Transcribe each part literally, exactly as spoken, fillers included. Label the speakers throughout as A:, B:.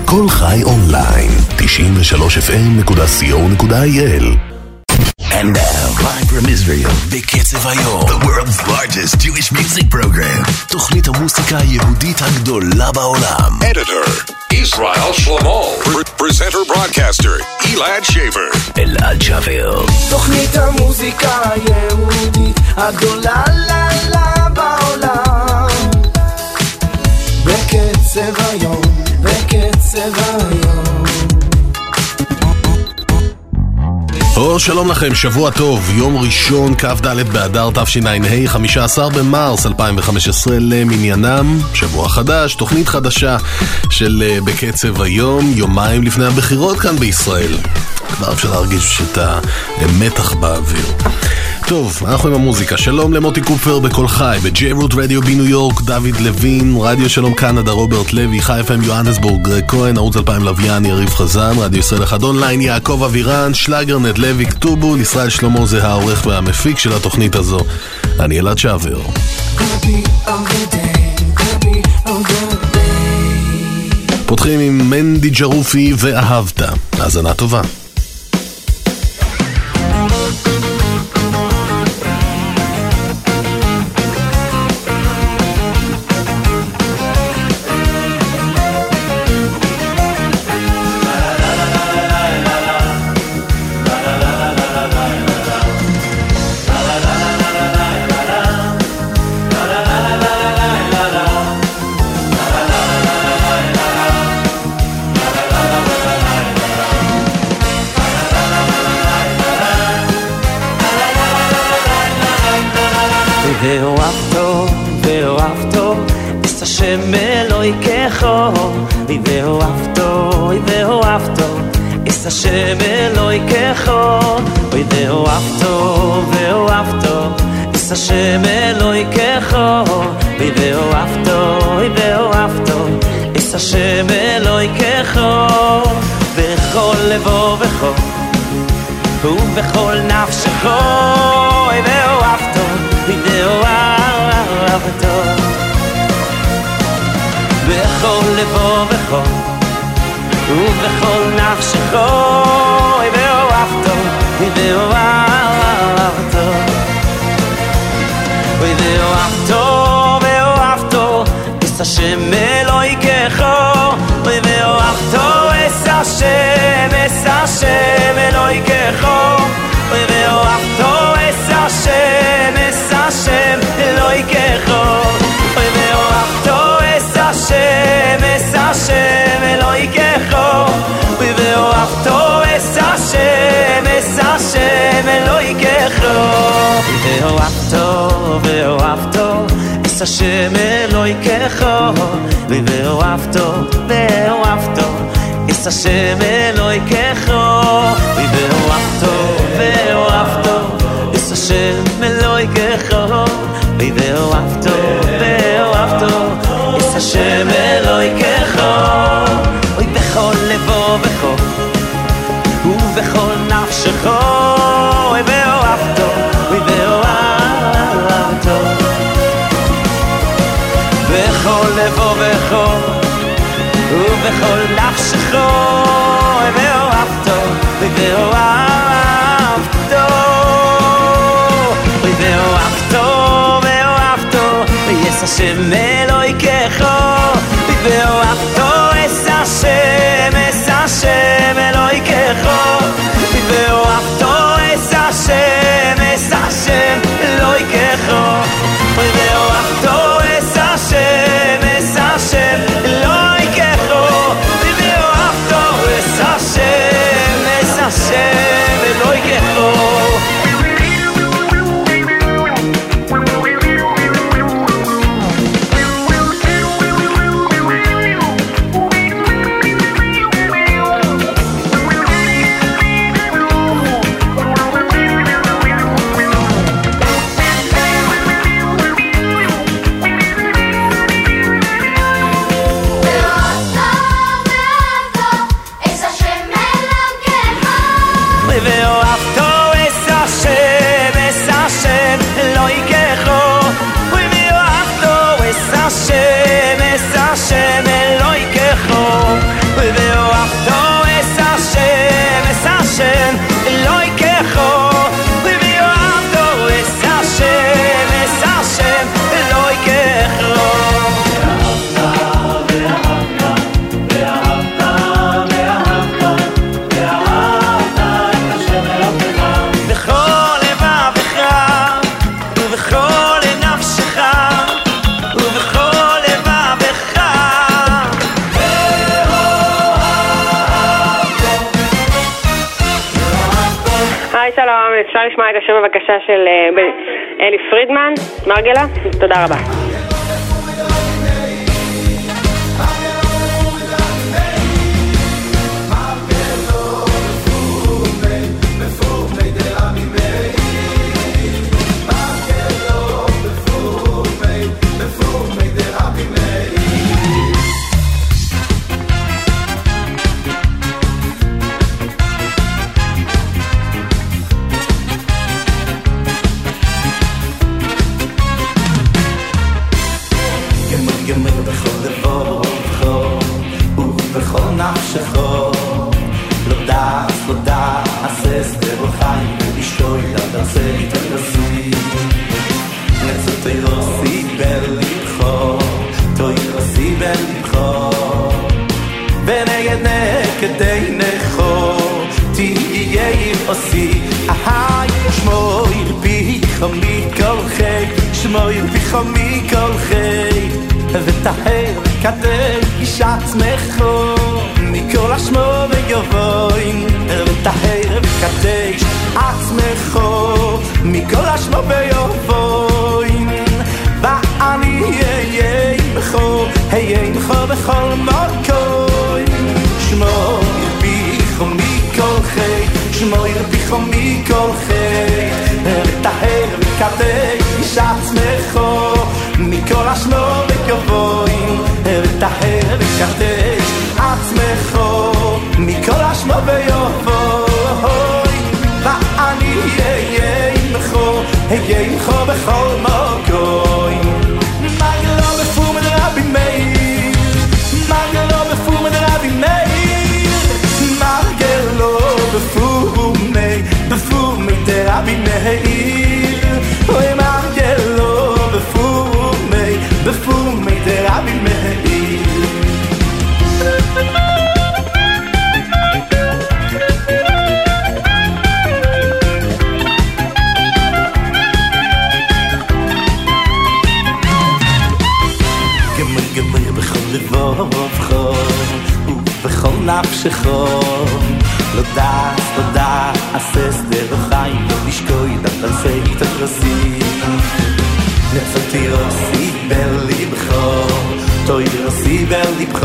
A: בכל חי אונליין, תשעים ושלוש אף אם נקודה סי או נקודה איי אל. And now, live from Israel, בקצב היום, the world's largest Jewish music program, תוכנית המוסיקה היהודית הגדולה בעולם.
B: Editor, Israel Shlomo. Presenter, broadcaster, Elad Shaver.
A: אלעד שבר.
C: תוכנית המוסיקה היהודית הגדולה לה לה בעולם. בקצב היום, בקצב היום.
A: או שלום לכם, שבוע טוב, יום ראשון כ"ד באדר תשע"ה, חמישה עשר במרס אלפיים וחמש עשרה למניינם, שבוע חדש, תוכנית חדשה של בקצב היום, יומיים לפני הבחירות כאן בישראל. כבר אפשר להרגיש את המתח באוויר. טוב, אנחנו עם המוזיקה. שלום למוטי קופר בכל חי, ב-ג'יי רוט רדיו בניו יורק, דוד לוין, רדיו שלום קנדה, רוברט לוי, חי אף אם יוהנסבורג, גרג כהן, ערוץ אלפיים לוויין, יריב חזן, רדיו ישראל אחד אונליין, יעקב אבירן, שלאגרנט, לוי כתובול, ישראל שלמה זה העורך והמפיק של התוכנית הזו. אני אלעד שבר. פותחים עם מנדי ג'רופי ואהבת. האזנה טובה.
D: ואוהבתו, ואוהבתו, את השם אלוהיכךו. ואוהבתו, ואוהבתו, את השם אלוהיכךו. ואוהבתו, ואוהבתו, את השם אלוהיכךו. ואוהבתו, ואוהבתו, את השם אלוהיכךו. בכל לבו בכל, ובכל נפשכו. ואוהבתו, ואוהבתו, בכל לבו בכל, ובכל נפשכו. ואוהבתו, ואוהבתו, ואוהבתו, ואוהבתו, את השם אלוהיכךו. ואוהבתו, את השם, את השם אלוהיכךו. ואוהבתו, את השם, את השם אלוהיכךו. ואוהבתו, את השם, את השם אלוהיכךו. ואוהבתו, את השם, את השם אלוהיכךו. ואוהבתו, ואוהבתו, את השם אלוהיכךו. ואוהבתו, ואוהבתו, את השם אלוהיכךו. ואוהבתו, ואוהבתו, את השם אלוהיכךו. ואוהבתו, ואוהבתו, את השם אלוהיכךו. אוי בכל לבו בכל, ובכל נפשכו. אוי ואוהבתו, אוי ואוהבתו, בכל לבו בכל, ובכל נפשכו. אוי ואוהבתו, אוי ואוהבתו, אוי ואוהבתו, ואוהבתו, ויש השם אלוהיכךו. ואוהבתו, את השם, את השם אלוהיכךו. ואוהבתו, את השם, את השם אלוהיכךו. ואוהבתו, את השם, את השם אלוהיכךו. ואוהבתו, את השם, את השם אלוהיכךו.
E: היי שלום, אפשר לשמוע את השם בבקשה של אלי פרידמן, מרגלה? תודה רבה.
C: שמוי ביחמי כל חי ותהר קדש עצמך מכל השמו ויבוין ותהר קדש עצמך מכל השמו ויבוין ואני אהיה עמך אהיה עמך בכל מקום שמוי ביחמי כל חי שמוי ביחמי כל חי ותהר קדש עצמך מכל השמו וכבוין ותהר וקדש עצמך מכל השמו ויבוין ואני אהיה עמך אהיה עמך בכל מקום מרגלו בפומד רבי מאיר מרגלו בפומד רבי מאיר מרגלו בפומד בפומד רבי מאיר אוי מרגלו בפומי, בפומי דרבי מאיר גמר גמר בכל לבובך ובכל נפשך לא דעת, לא דעת, עשה סדר החיים לא תשקוי דת על סעית הפרסים נצלתי רוסי בלבך תוי רוסי בלבך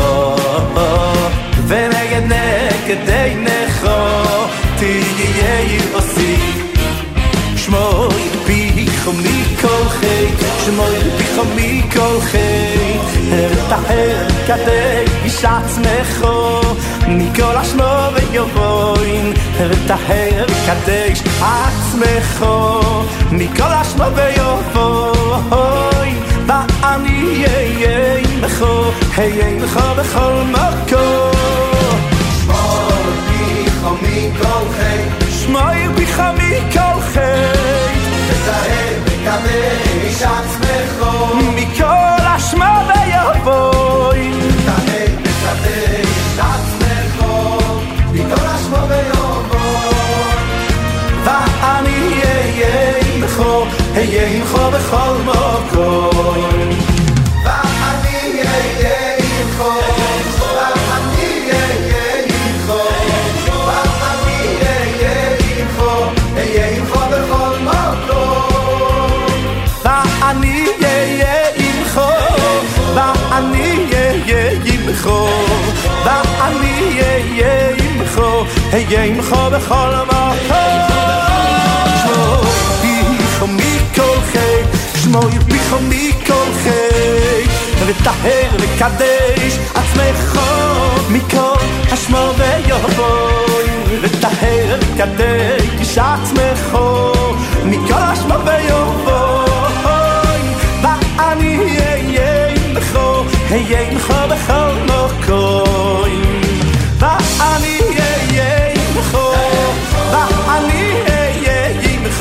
C: ונגד נגד עינך תהיה רוסי שמוי ביך מכל חי שמוי ביך מכל חי תהר קדש עצמך מכל השמו ויבוין ותהר קדש עצמך מכל השמו ויבוין ואני אהיה עמך אהיה עמך בכל מקום שמוי ביך מכל חי שמוי ביך מכל חי ותהר קדש עצמך מכל השמו ויבוין תהר קדש עצמך מכל השמו ויבוין ואני אהיה עמך אהיה עמך בכל מקום ואני אהיה עמך ואני אהיה עמך ואני אהיה עמך אהיה עמך בכל מקום ואני אהיה עמך ואני אהיה עמך ואני אהיה עמך אהיה עמך בכל מקום מכל חי שמוי ביך מכל חי ותהר וקדש עצמך מכל השמו ויבוין ותהר וקדש עצמך מכל השמו ויבוין ואני אהיה עמך אהיה עמך בכל מקום ואני אהיה עמך ואני אהיה עמך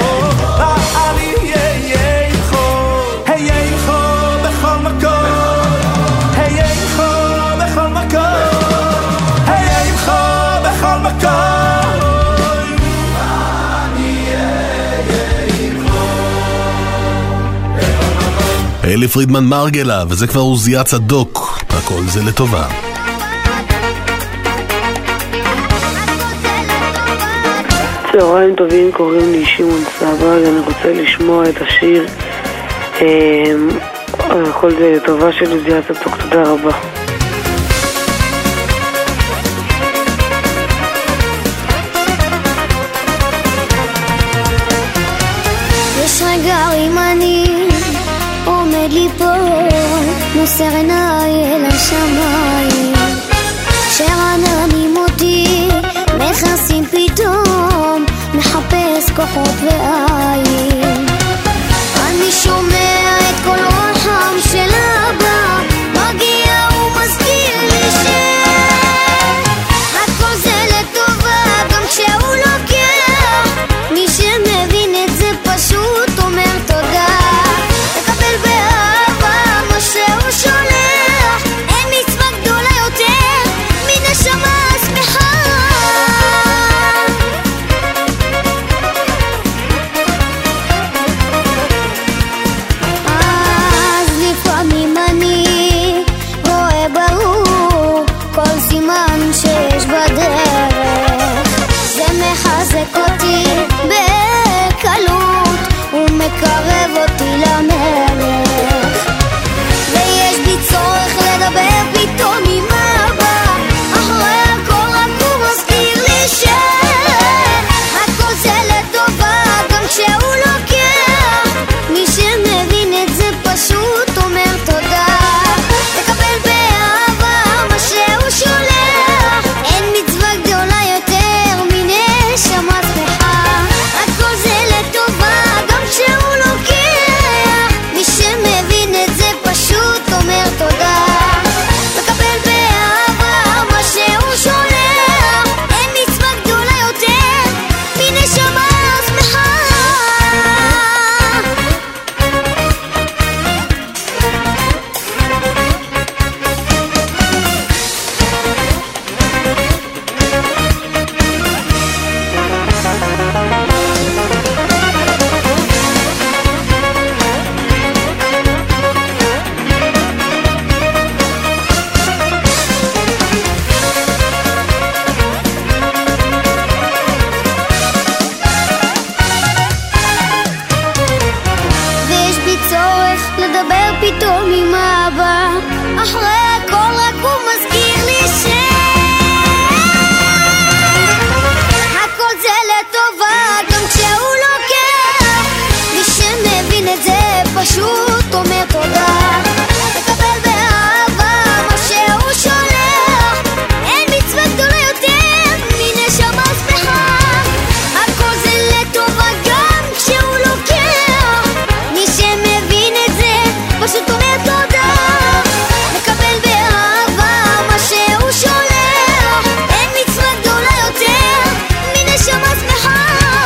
A: אלי פרידמן מרגלה, וזה כבר עוזיה צדוק, הכל זה לטובה.
F: צהריים טובים, קוראים לי שמעון סבג, אני רוצה לשמוע את השיר הכל זה לטובה של עוזי הצדוק, תודה רבה.
G: יש רגע אם אני עומד לי פה מוסר עיניי אל השמיים שרננים אותי מכנסים פתאום מחפש כוחות ועין אני שומע את כל רוחם של אבא מגיע ומזכיר לי שהכל זה לטובה גם כשהוא לוקח מי שמבין את זה פשוט אומר תודה לקבל באהבה מה שהוא שולח אין מצווה גדולה יותר מנשמה שמחה שיש בדרך זה מחזק אותי בקלות ומקרב אותי למלך ויש בי צורך לדבר פתאום עם אבא אחרי הכל רק הוא מזכיר לי שהכל זה לטובה גם כשהוא לוקח מי שמבין את זה פשוט אומר תודה לקבל באהבה מה שהוא שולח פשוט אומר תודה לקבל באהבה מה שהוא שולח אין מצווה גדולה יותר מנשמה שמחה הכל זה לטובה גם כשהוא לוקח מי שמבין את זה פשוט אומר תודה לקבל באהבה מה שהוא שולח אין מצווה גדולה יותר מנשמה שמחה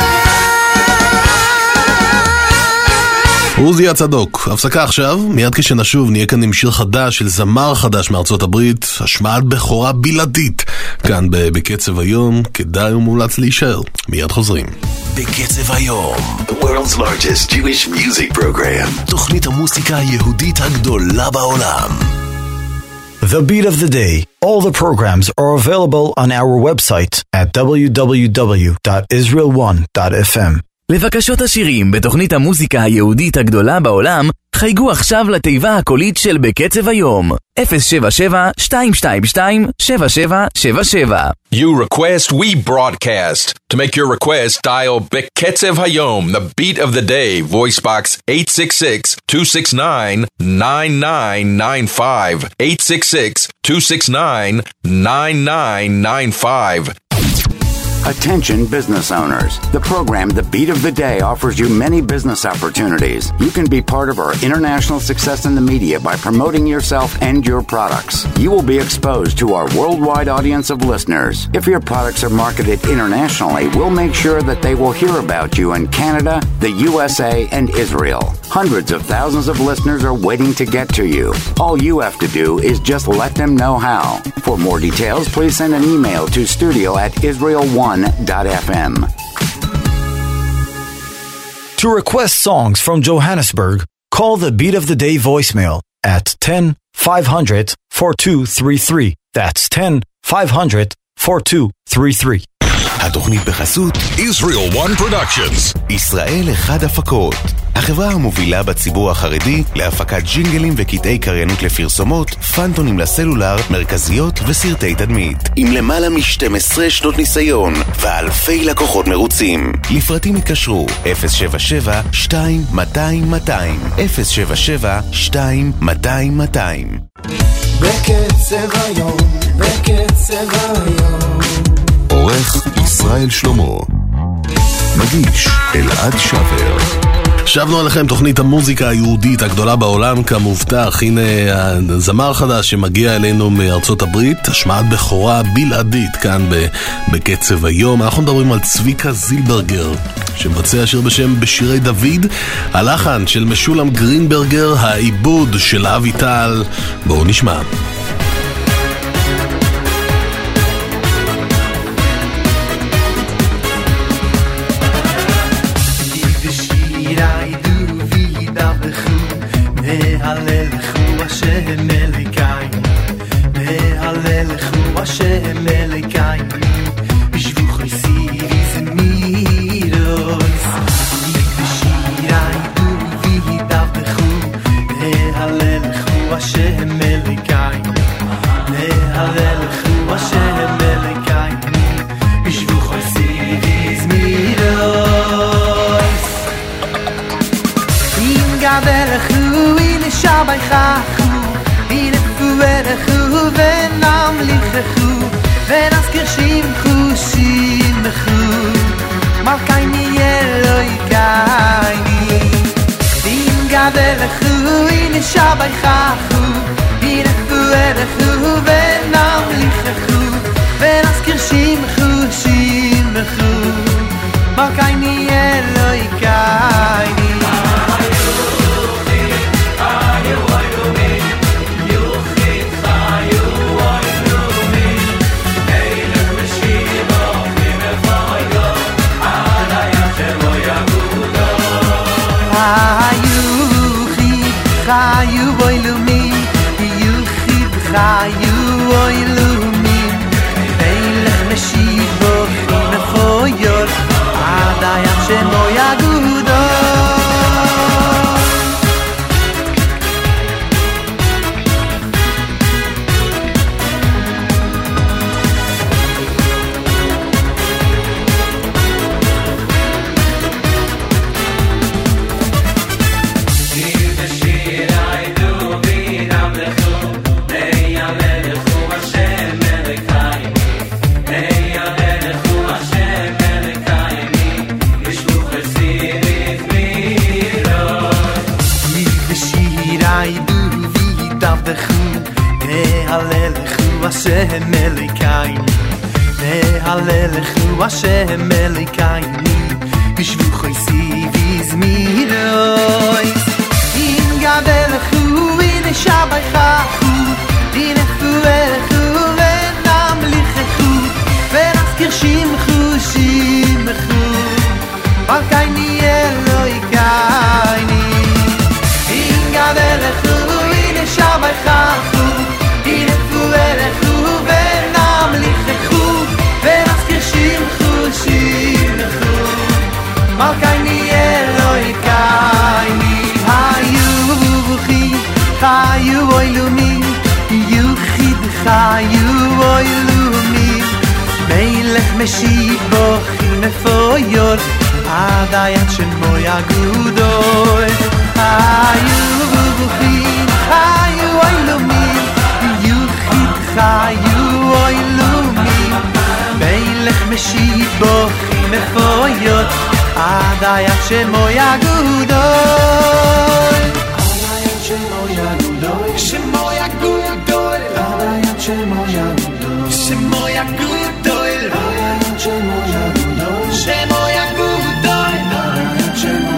A: עוזי הצדוק, הפסקה עכשיו, מיד כשנשוב נהיה כאן עם שיר חדש של זמר חדש מארצות הברית, השמעת בכורה בלעדית, כאן בקצב היום, כדאי ומומלץ להישאר, מיד חוזרים.
H: בקצב היום, the world's largest Jewish music program, תוכנית המוסיקה היהודית הגדולה בעולם.
I: The Beat of the Day. All the programs are available on our website at w w w dot israel one dot f m.
J: לבקשות השירים בתוכנית המוזיקה היהודית הגדולה בעולם, חייגו עכשיו לתיבה הקולית של בקצב היום, אפס שבע שבע שתיים שתיים שתיים שבע שבע שבע שבע.
B: You request, we broadcast. To make your request, dial Beketzev Hayom, the beat of the day, voice box eight six six, two six nine, nine nine nine five, eight six six, two six nine, nine nine nine five.
K: Attention business owners. The program The Beat of the Day offers you many business opportunities. You can be part of our international success in the media by promoting yourself and your products. You will be exposed to our worldwide audience of listeners. If your products are marketed internationally, we'll make sure that they will hear about you in Canada, the U S A, and Israel. Hundreds of thousands of listeners are waiting to get to you. All you have to do is just let them know how. For more details, please send an email to studio at israel one dot f m.
I: To request songs from Johannesburg, call the Beat of the Day voicemail at ten five hundred four two three three. That's ten five hundred four two three three.
H: התוכנית בחסות
B: Israel One Productions.
H: ישראל אחד הפקות, החברה המובילה בציבור החרדי להפקת ג'ינגלים וקטעי קריינות לפרסומות, פנטונים לסלולר, מרכזיות וסרטי תדמית. עם למעלה מ-שתים עשרה שנות ניסיון ואלפי לקוחות מרוצים. לפרטים התקשרו אפס שבע שבע שתיים מאתיים מאתיים אפס שבע שבע שתיים מאתיים מאתיים.
C: בקצב היום, בקצב היום.
H: עורך ישראל שלמה, מגיש אלעד שבר.
A: שבנו עליכם תוכנית המוזיקה היהודית הגדולה בעולם כמובטח. הנה הזמר חדש שמגיע אלינו מארצות הברית, השמעת בכורה בלעדית כאן בקצב היום. אנחנו מדברים על צביקה זילברגר שמבצע שיר בשם בשירי דוד, הלחן של משולם גרינברגר, העיבוד של אבי טל. בואו נשמע.
C: Hashem Elokai, Mehalelechu Hashem Elokai, Bishvuchoi Siris Miros, Yikvishiraidu Vihidavtechu, Mehalelechu Hashem Elokai, Mehalelechu Hashem Elokai, Bishvuchoi Siris Miros. Im Gavelechu Shabbachu, in fuerechu venam lichechu, venazkir shimchu shimchu, malkaini Eloi kaini. In gadelechu in Shabbachu, in fuerechu venam lichechu, venazkir shimchu shimchu, malkaini Eloi kaini. Chayu oilumim, Yuchid chayu oilumim, Melech meshivo mechoyor, Adayat shemo yagudo. Hashem Elokai, Mehalelechu Hashem Elokai, Bishvuchoi Siris Miros. In Gavelechu in Shabbachu, in Fuerechu venam lichechu, venazkir shimchu shimchu, malkaini Eloi kaini. In Gavelechu in Shabbachu, in fuerechu venam lichechu, venazkir shimchu shimchu, malkaini Eloi kaini. Hayuchi chayu oilumim, Yuchid chayu oilumim, Melech meshivo mefoyor, Adayat shemo yagudoy. Hayuchi chayu oilumim, Chayu oilumim, Melech meshibo mefoyot, Adayat shemo yagudoy, Adayat shemo yagudoy, shemo yagudoy, Adayat shemo yagudoy, shemo yagudoy, Adayat shemo yagudoy, shemo yagudoy, Adayat shemo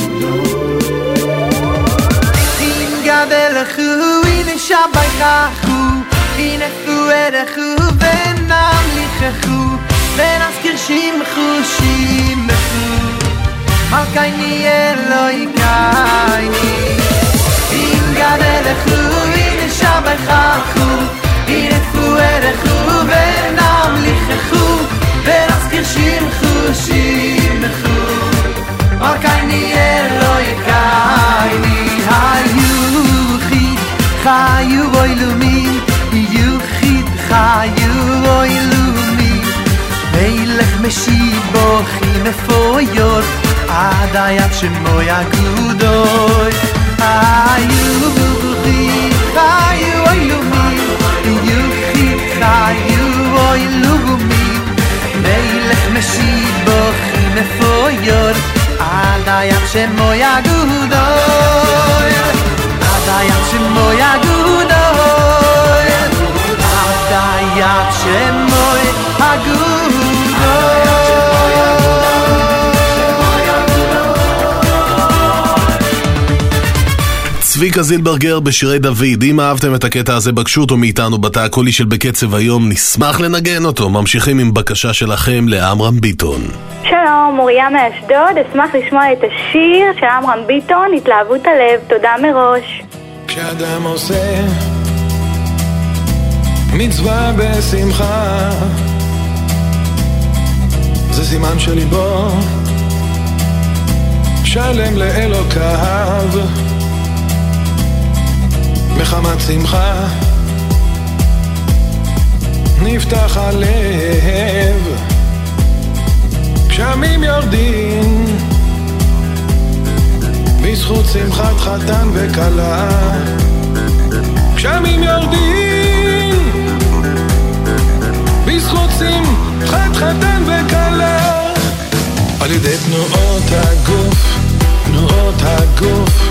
C: yagudoy. In gadelechu in Shabbachu, in fuerechu venam lichechu, venazkir shimchu shimchu, malkaini Eloi kaini. In gadelechu in Shabbachu, in fuerechu venam lichechu, venazkir Adayat Shemo Yagudoi Ayu Buchi Chayu Oyumi Yuchi Chayu Oyumi Melech Meshid Bochi Mefoyor Adayat Shemo Yagudoi Adayat Shemo Yagudoi Adayat Shemo Yagudoi
A: צביקה זילברגר בשירי דוד. אם אהבתם את הקטע הזה בקשו אותו מאיתנו בתא הקולי של בקצב היום, נשמח לנגן אותו. ממשיכים עם בקשה שלכם לעמרם ביטון.
L: שלום, מוריה מאשדוד, אשמח לשמוע את השיר של עמרם ביטון, התלהבות הלב. תודה מראש.
M: כשאדם עושה מצווה בשמחה, זה סימן שליבו שלם לאלוקיו, מחמת שמחה נפתח הלב, גשמים יורדים בזכות שמחת חתן וכלה, גשמים יורדים בזכות שמחת חתן וכלה, על ידי תנועות הגוף, תנועות הגוף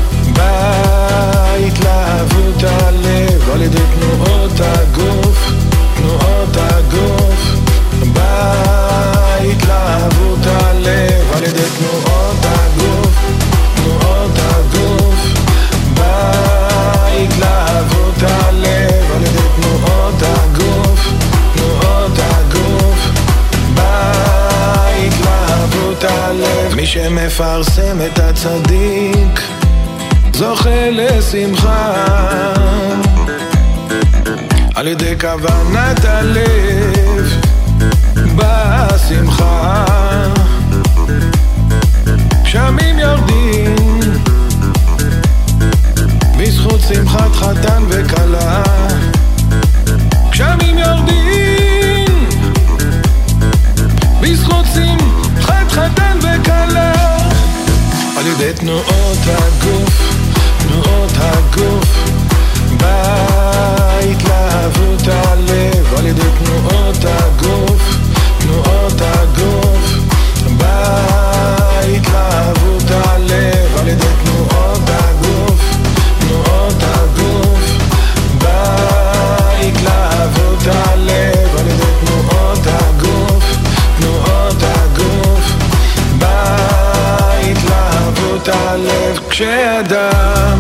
M: בהתלהבות הלב, על ידי תנועות הגוף, תנועות הגוף בהתלהבות הלב, על ידי תנועות הגוף, תנועות הגוף בהתלהבות הלב, על ידי תנועות הגוף, תנועות הגוף בהתלהבות הלב. מי שמפרסם את הצדיק זוכה לשמחה על ידי כוונת הלב בשמחה, גשמים יורדים בזכות שמחת חתן וכלה, גשמים יורדים בזכות שמחת חתן וכלה, על ידי תנועות הגוף, תנועות הגוף בהתלהבות הלב, על ידי תנועות הגוף, תנועות הגוף בהתלהבות הלב, על ידי תנועות הגוף, תנועות הגוף בהתלהבות הלב, על ידי תנועות הגוף, תנועות הגוף בהתלהבות הלב. כשאדם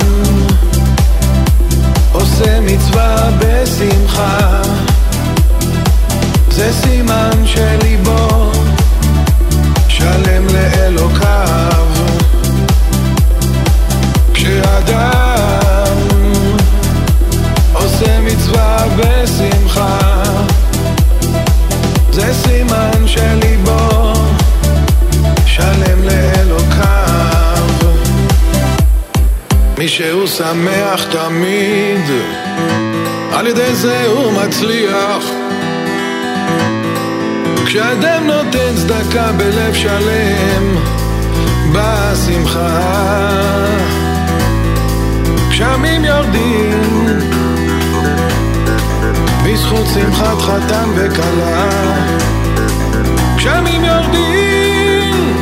M: עושה מצווה בשמחה, זה סימן שליבו שלם לאלוקיו. כשאדם עושה מצווה בשמחה, זה סימן שליבו שלם לאלוקיו. מי שהוא שמח תמיד, על ידי זה הוא מצליח. כשאדם נותן צדקה בלב שלם בשמחה, גשמים יורדים בזכות שמחת חתן וכלה, גשמים יורדים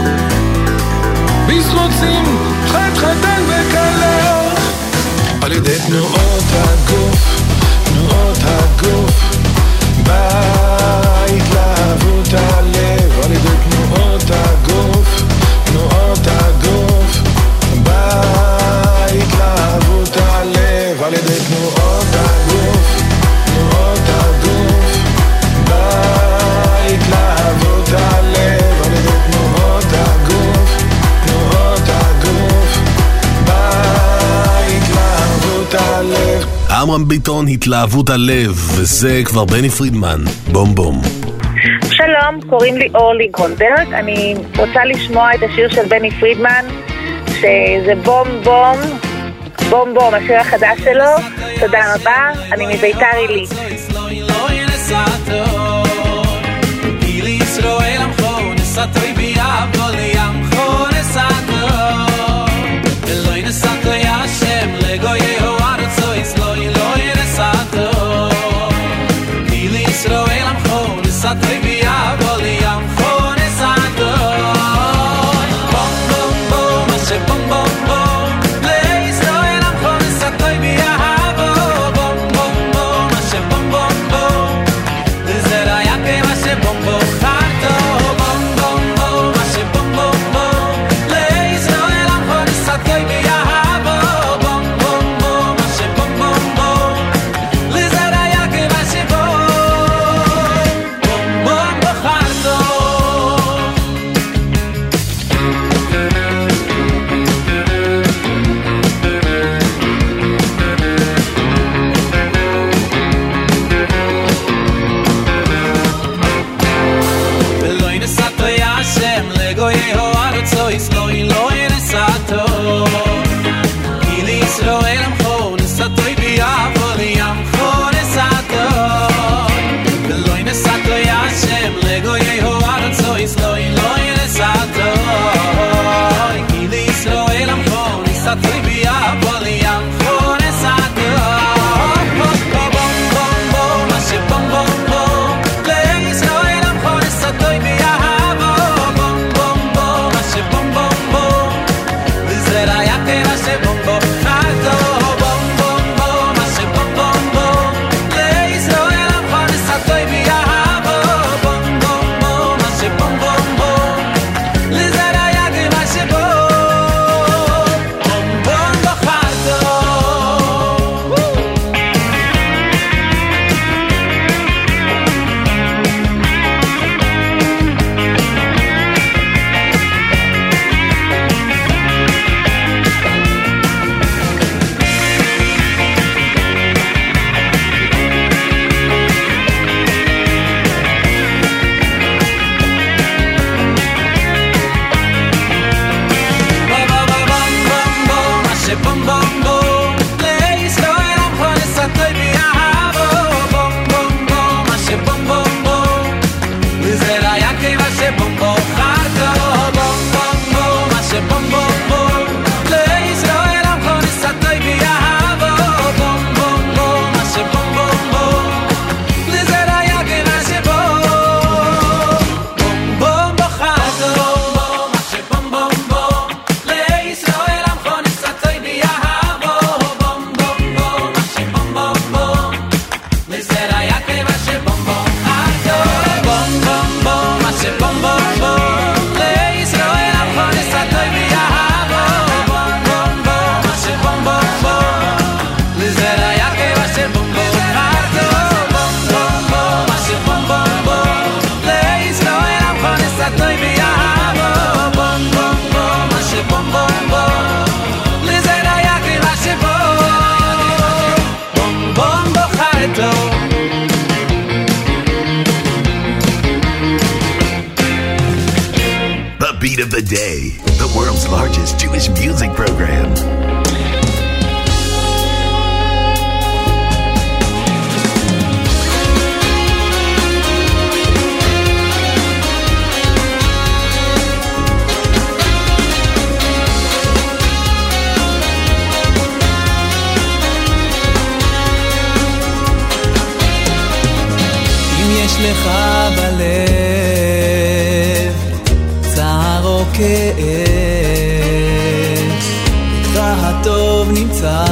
M: בזכות שמחת חתן וכלה, על ידי תנועות הגוף, תנועות הגוף בהתלהבות הלב, על ידי תנועות הגוף, תנועות הגוף בהתלהבות הלב, על ידי תנועות הגוף, תנועות הגוף בהתלהבות הלב, על ידי תנועות הגוף, תנועות הגוף בהתלהבות הלב.
A: עמרם ביטון, התלהבות הלב, וזה כבר בני פרידמן, בום בום.
L: שלום, קוראים לי אורלי גרונברג, אני רוצה לשמוע את השיר של בני פרידמן, שזה בום בום, בום בום, השיר החדש שלו. תודה רבה, אני מביתר עילית.
N: ישראל עמכו נסתוי ביעב כל ימכו of the Day, the world's largest Jewish music program.
O: יש לך בלב צער או כאב, לך הטוב נמצא,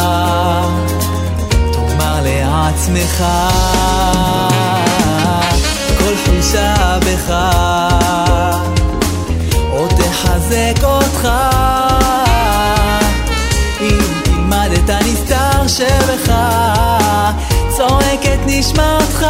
O: תאמר לעצמך, כל חולשה בך עוד תחזק אותך, אם תלמד את הנסתר שבך, צועק את נשמתך,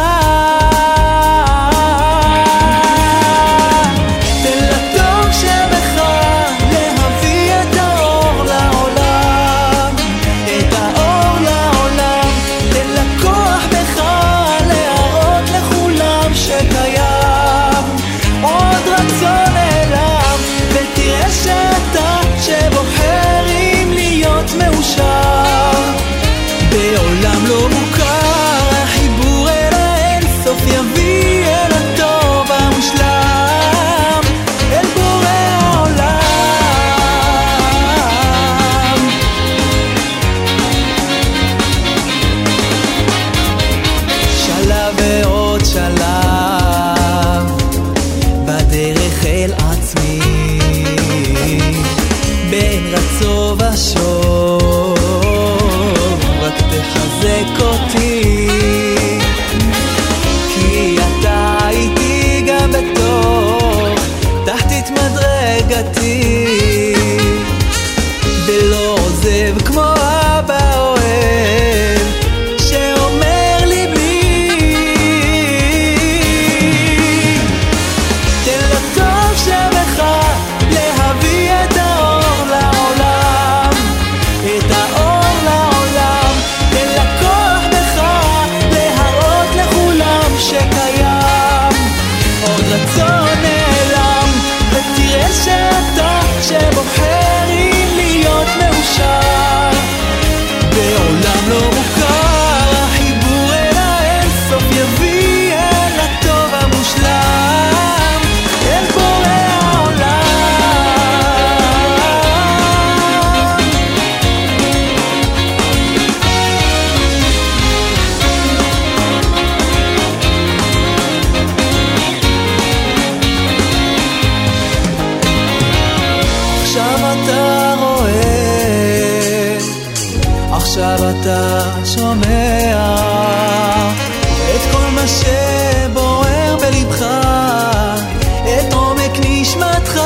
O: תן לטוב שבך להביא את האור לעולם, את האור לעולם, תן לכוח בך להראות לכולם שקיים עוד רצון אליו, ותראה שאתה שבוחר אם להיות מאושר בעולם לא מוכר, החיבור אל האינסוף יביא אל הטוב המושלם, אל בורא העולם. שלב ועוד שלב בדרך אל עצמי, בין רצו ושוב רק תחזק אותי, כי אתה איתי גם בתוך תחתית מדרגתי, ולא עוזב כמו אבא אוהב שאומר לי בלי, תן לטוב שבך להביא את האור לעולם, את האור לעולם, תן לכוח בך להראות לכולם שקיים עוד רצון נעלם, ותראה שאתה שבוחר אם להיות מאושר בעולם לא מוכר, החיבור אל האינסוף יביא אל הטוב המושלם, אל בורא העולם. עכשיו אתה רואה, עכשיו אתה שומע את כל מה שבוער בלבך, את עומק נשמתך,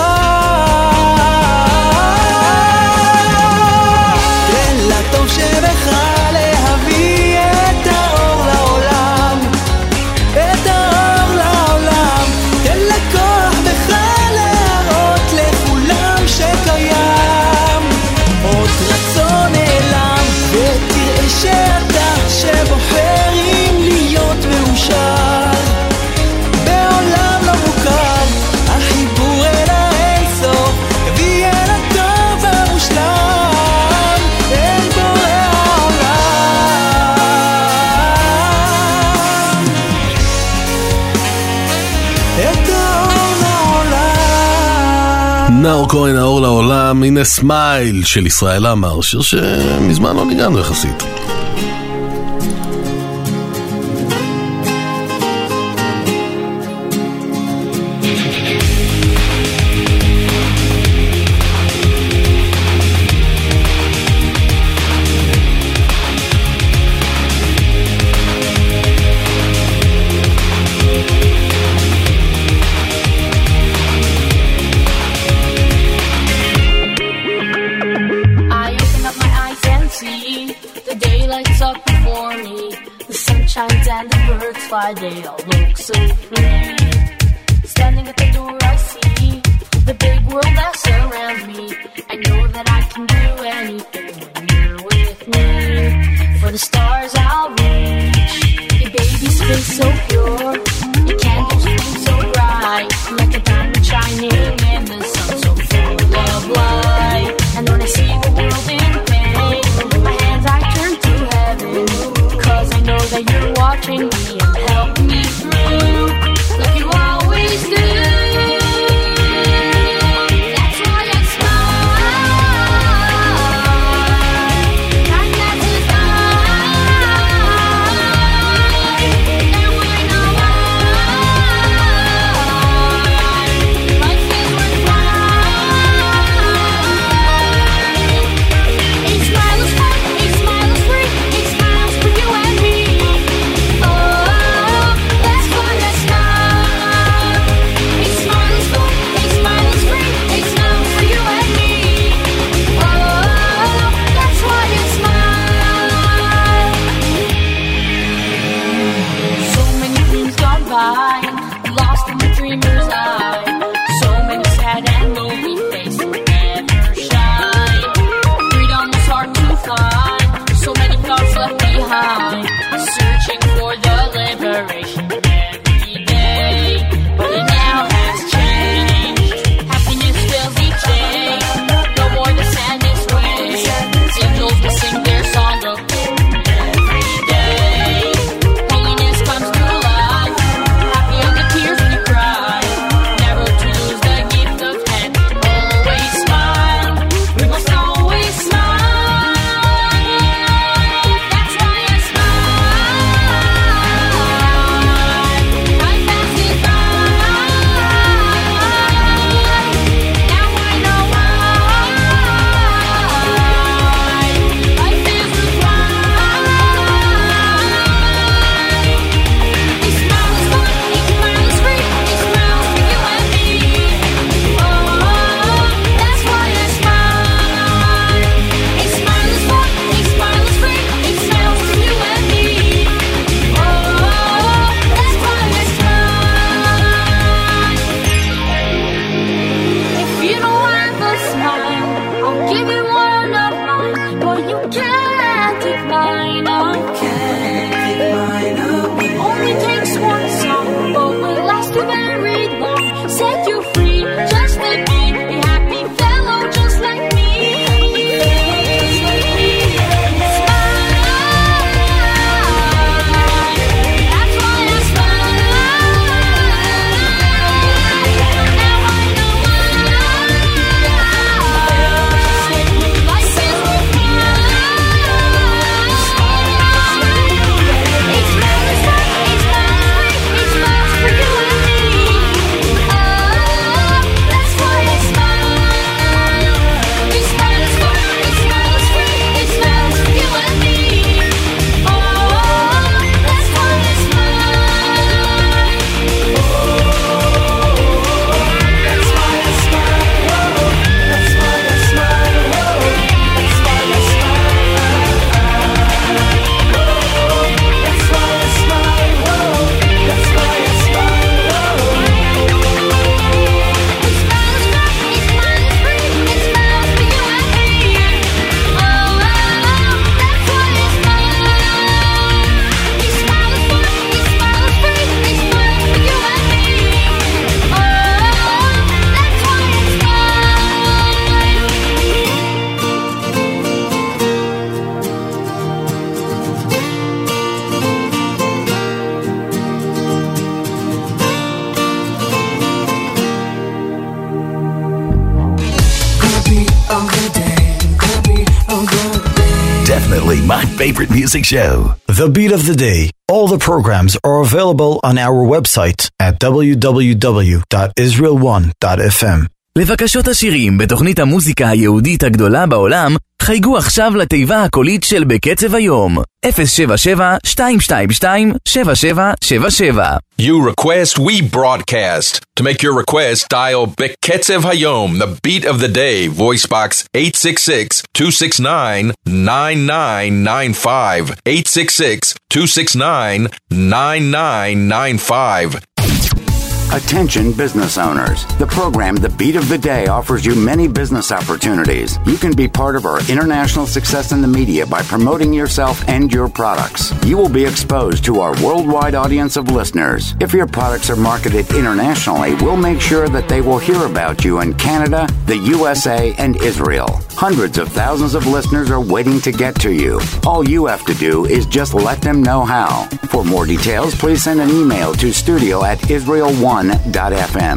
O: תן לטוב שבך להביא את האור לעולם, את האור לעולם, תן לכוח בך להראות לכולם שקיים עוד רצון נעלם, ותראה שאתה שבוחר אם להיות מאושר בעולם לא מוכר, החיבור אל האינסוף יביא אל הטוב המושלם, אל בורא העולם, את האור לעולם.
A: נאור כהן, האור לעולם, הנה סמייל של ישראל עמר, שיר שמזמן לא ניגענו יחסית.
P: And the birds fly, they all look so free. Standing at the door I see the big world that surrounds me. I know that I can do anything when you're with me. For the stars I'll reach, your baby's face so pure, your candles flame so bright, like a diamond shining in the sun.
N: Only my favorite music show.
I: The Beat of the Day. All the programs are available on our website at w w w dot israel one dot f m.
J: לבקשות השירים בתוכנית המוזיקה היהודית הגדולה בעולם, חייגו עכשיו לתיבה הקולית של בקצב היום. אפס שבע שבע שתיים שתיים שתיים שבע שבע שבע שבע.
B: You request, we broadcast. To make your request, dial Beketzev Hayom, the beat of the day, voice box eight six six, two six nine, nine nine nine five, eight six six, two six nine, nine nine nine five.
K: Attention business owners. The program The Beat of the Day offers you many business opportunities. You can be part of our international success in the media by promoting yourself and your products. You will be exposed to our worldwide audience of listeners. If your products are marketed internationally, we'll make sure that they will hear about you in Canada, the U S A, and Israel. Hundreds of thousands of listeners are waiting to get to you. All you have to do is just let them know how. For more details, please send an email to studio at israel one dot f m.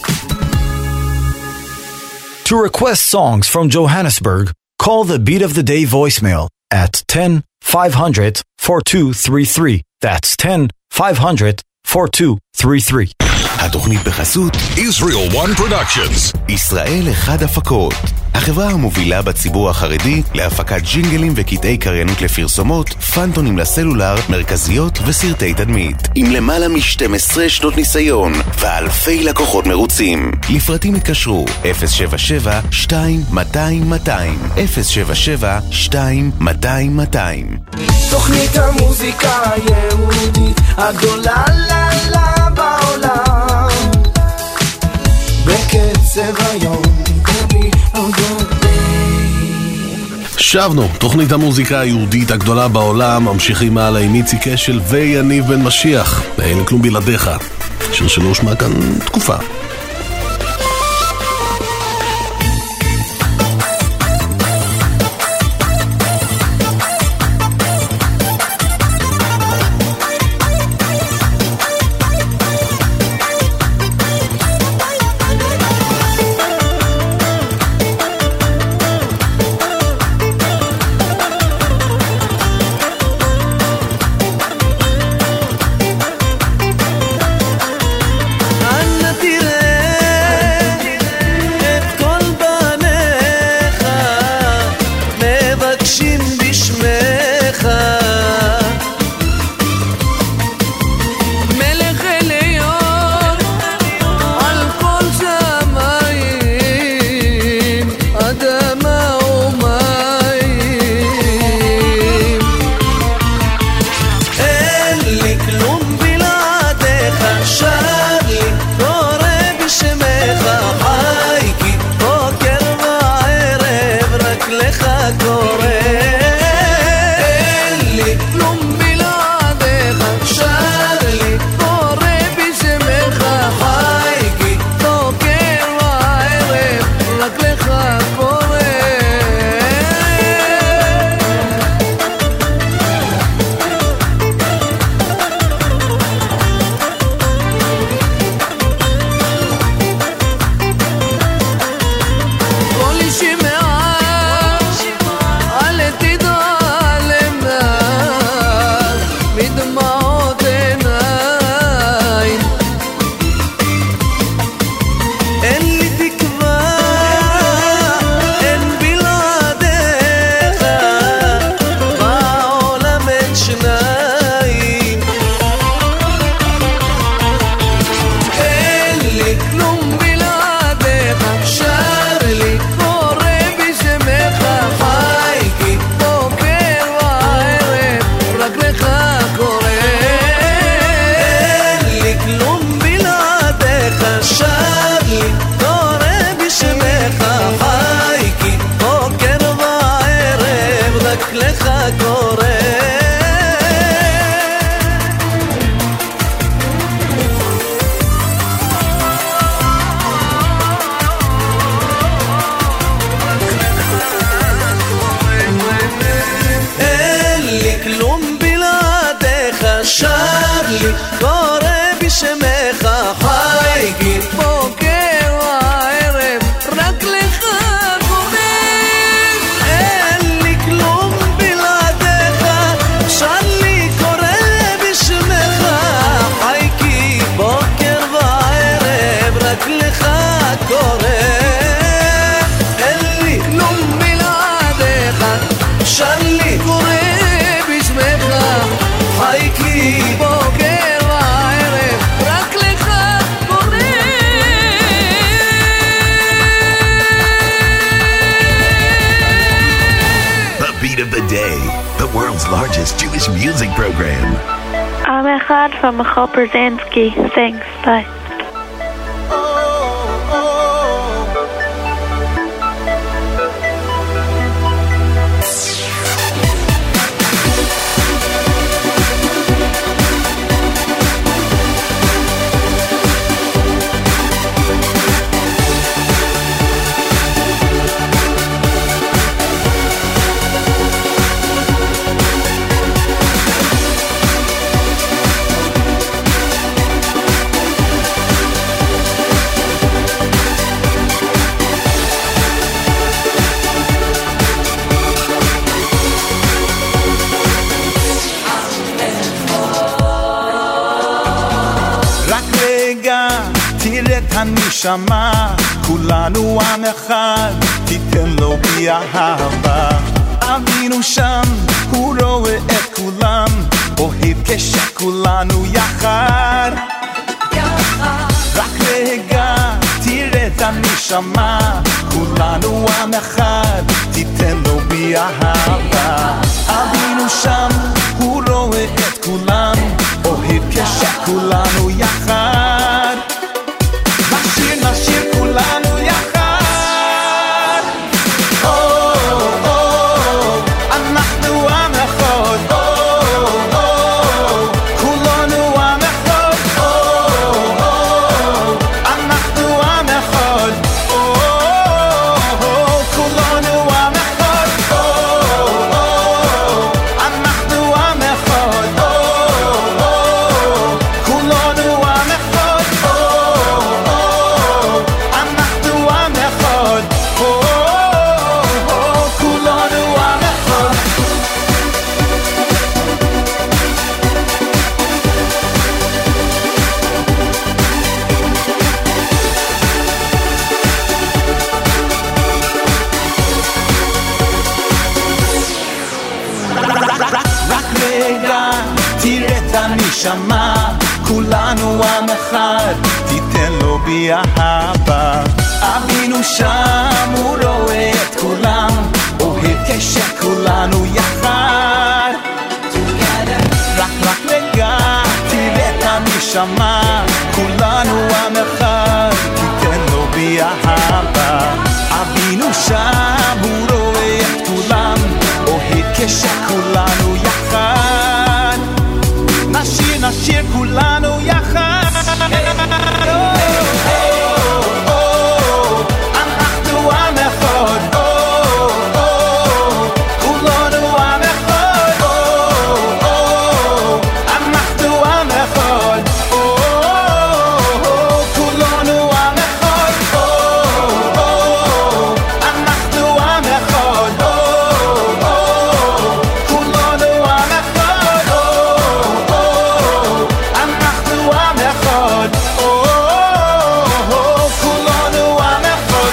I: To request songs from Johannesburg, call the Beat of the Day voicemail at ten five hundred forty-two thirty-three. That's ten five hundred forty-two thirty-three.
H: התוכנית בחסות
Q: Israel One Productions.
H: ישראל אחד הפקות. החברה המובילה בציבור החרדי להפקת ג'ינגלים וקטעי קריינות לפרסומות, פנטונים לסלולר, מרכזיות וסרטי תדמית. עם למעלה מ-שתים עשרה שנות ניסיון ואלפי לקוחות מרוצים. לפרטים התקשרו אפס שבע שבע שתיים מאתיים מאתיים אפס שבע שבע שתיים מאתיים מאתיים.
O: תוכנית המוזיקה היהודית הגדולה לה לה בעולם בקצב היום.
A: שבנו, תוכנית המוזיקה היהודית הגדולה בעולם, ממשיכים הלאה עם איציק קשל ויניב בן משיח. אין כלום בלעדיך. שיר שלא הושמע כאן תקופה.
O: אין לי כלום בלעדיך
N: largest Jewish music program.
R: I'm Echad from Michal Brzezinski. Thanks, bye.
S: הנשמה, כולנו עם אחד, תיתן לו בי אהבה. אבינו שם, הוא רואה את כולם, אוהב כשכולנו יחד. רק רגע, תראה את הנשמה, כולנו עם אחד, תיתן לו בי אהבה. אבינו שם, הוא רואה את כולם, אוהב כשכולנו יחד. נשיר, נשיר כולנו יחד. או, או, אנחנו עם אחד. או, או, כולנו עם אחד. או, או, אנחנו עם אחד. או, או, כולנו עם אחד. או, או, אנחנו עם אחד. או, או, כולנו עם אחד. נשמה, כולנו עם אחד, תיתן לו בי אהבה. אבינו שם, הוא רואה את כולם, אוהב כשכולנו יחד. רק רק רגע, תראה את הנשמה, כולנו עם אחד, תיתן לו בי אהבה. אבינו שם, הוא רואה את כולם, אוהב כשכולנו יחד. נשיר, נשיר כולנו יחד. אנחנו עם אחד. כולנו עם אחד. אנחנו עם אחד. כולנו עם אחד. אנחנו עם אחד. כולנו עם אחד. אנחנו עם אחד. כולנו עם אחד.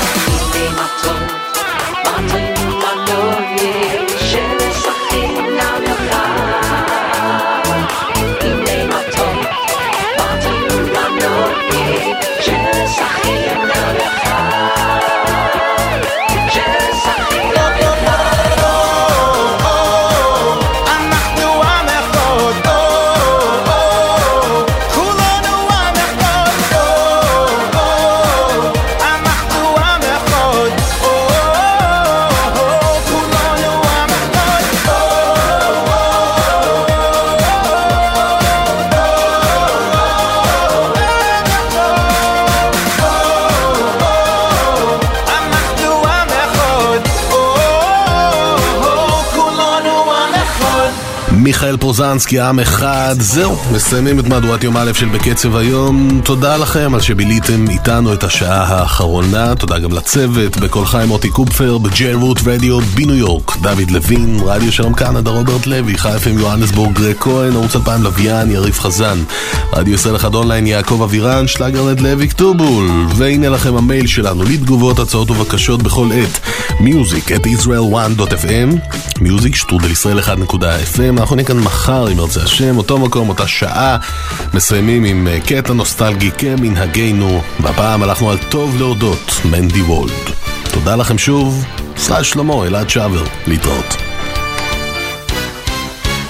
A: מיכאל פרוזנסקי, עם אחד. זהו, מסיימים את מהדורת יום א' של בקצב היום. תודה לכם על שביליתם איתנו את השעה האחרונה. תודה גם לצוות, בכל חיים מוטי קופפר, בג'יי רוט רדיו בניו יורק, דוד לוין, רדיו שלום קנדה, רוברט לוי, חי אף אם יוהנסבורג, גרג כהן, ערוץ אלפיים לוויין, יריב חזן, רדיו ישראל אחד אונליין, יעקב אבירן, שלגרנט לוי כתובול. והנה לכם המייל שלנו לתגובות, הצעות ובקשות בכל עת, music at israel one dot f m, music שטרודל ישראל אחד נקודה f m. אנחנו נהיה כאן מחר עם ארצי השם, אותו מקום, אותה שעה, מסיימים עם קטע נוסטלגי כמנהגנו. והפעם הלכנו על טוב להודות, מנדי וולד. תודה לכם שוב, ישראל שלמה, אלעד שעבר, להתראות.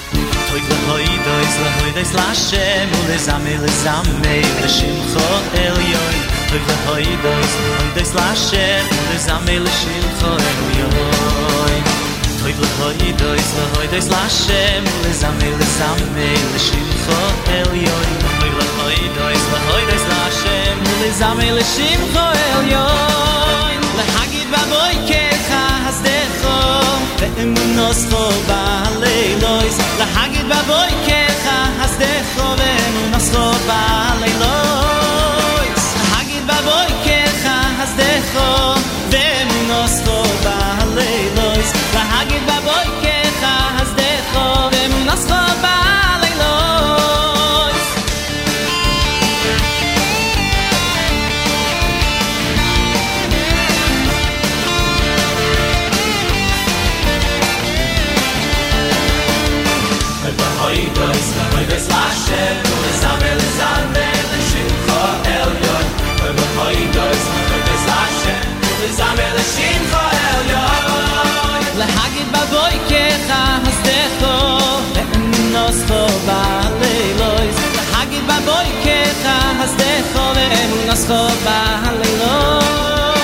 C: Hoides Lashem Ulezame Lezame Leshimcho Elyon Hoides Hoides Lashem Ulezame Leshimcho Elyon Hoides Hoides Lashem Ulezame Lezame Leshimcho Elyon Hoides Hoides Lashem Ulezame Leshimcho Elyon Lehagid Baboikecha Hasdecho Ve'emunoscho Ba'aleilois Lehagid Baboikecha Hasdecho Ve'emunoscho Ba'aleilois Lehagid Baboikecha Hasdecho Ve'emunoscho Ba'aleilois Lehagid Baboikecha Hasdecho Ve'emunoscho Ba'aleilois Hoides, hoides Lashem, Ulezame Lezame, Leshimcho Elyon. Hoides, hoides Lashem, Ulezame Leshimcho Elyon. Lehagid Baboikecha Hasdecho, Ve'emunoscho Ba'aleilois. Lehagid Baboikecha Hasdecho, Ve'emunoscho Ba'aleilois.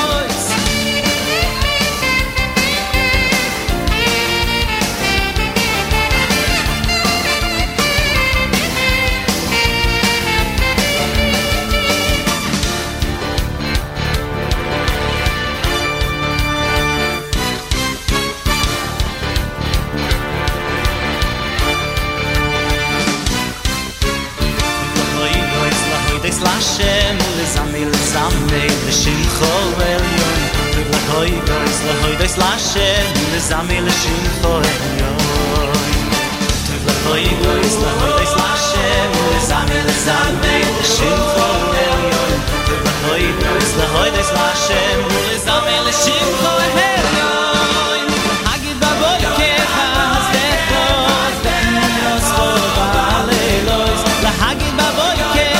C: Lashem Ulezame Lezame Leshimcho Elyon Hoides Hoides Lashem Ulezame Leshimcho Elyon Hoides Hoides Lashem Ulezame Lezame Leshimcho Elyon Hoides Hoides Lashem Ulezame Leshimcho Elyon Hagid Baboikecha Hasdecho Ve'emunoscho Ba'aleilois Lahagid Baboikecha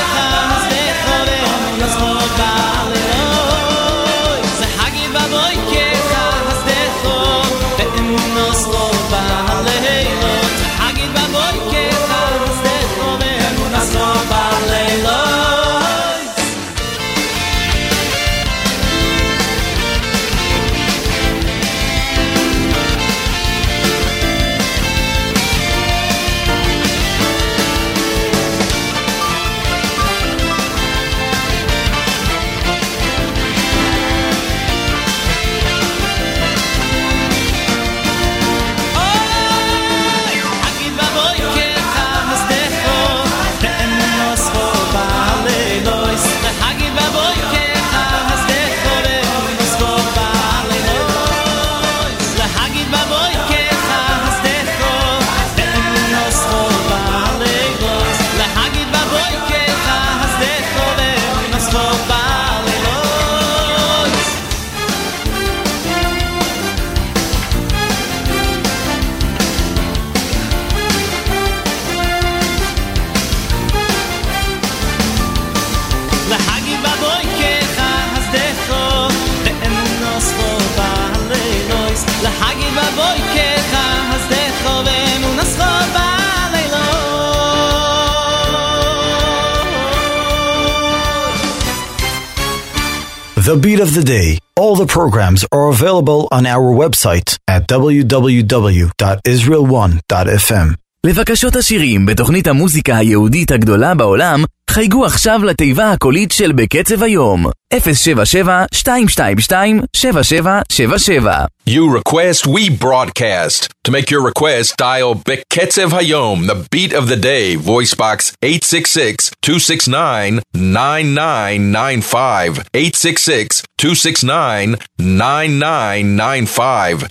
I: The Beat of the Day. All the programs are available on our website at w w w dot israel one dot f m.
J: לבקשות השירים בתוכנית המוזיקה היהודית הגדולה בעולם, חייגו עכשיו לתיבה הקולית של בקצב היום. אפס שבע שבע שתיים שתיים שתיים שבע שבע שבע שבע.
B: You request, we broadcast. To make your request, dial Beketzev Hayom, the beat of the day, voice box eight six six, two six nine, nine nine nine five, eight six six, two six nine, nine nine nine five.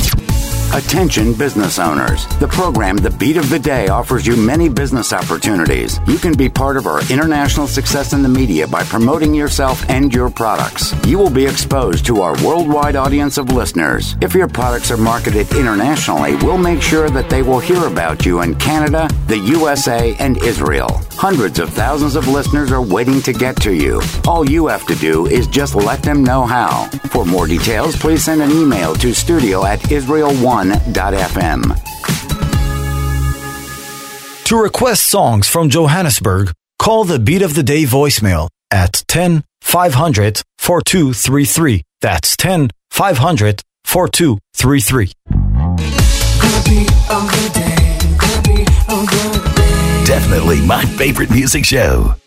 K: Attention business owners. The program The Beat of the Day offers you many business opportunities. You can be part of our international success in the media by promoting yourself and your products. You will be exposed to our worldwide audience of listeners. If your products are marketed internationally, we'll make sure that they will hear about you in Canada, the U S A, and Israel. Hundreds of thousands of listeners are waiting to get to you. All you have to do is just let them know how. For more details, please send an email to studio at israel one dot f m.
I: To request songs from Johannesburg, call the Beat of the Day voicemail at ten five hundred forty-two thirty-three. That's ten five hundred forty-two thirty-three.
N: Definitely my favorite music show.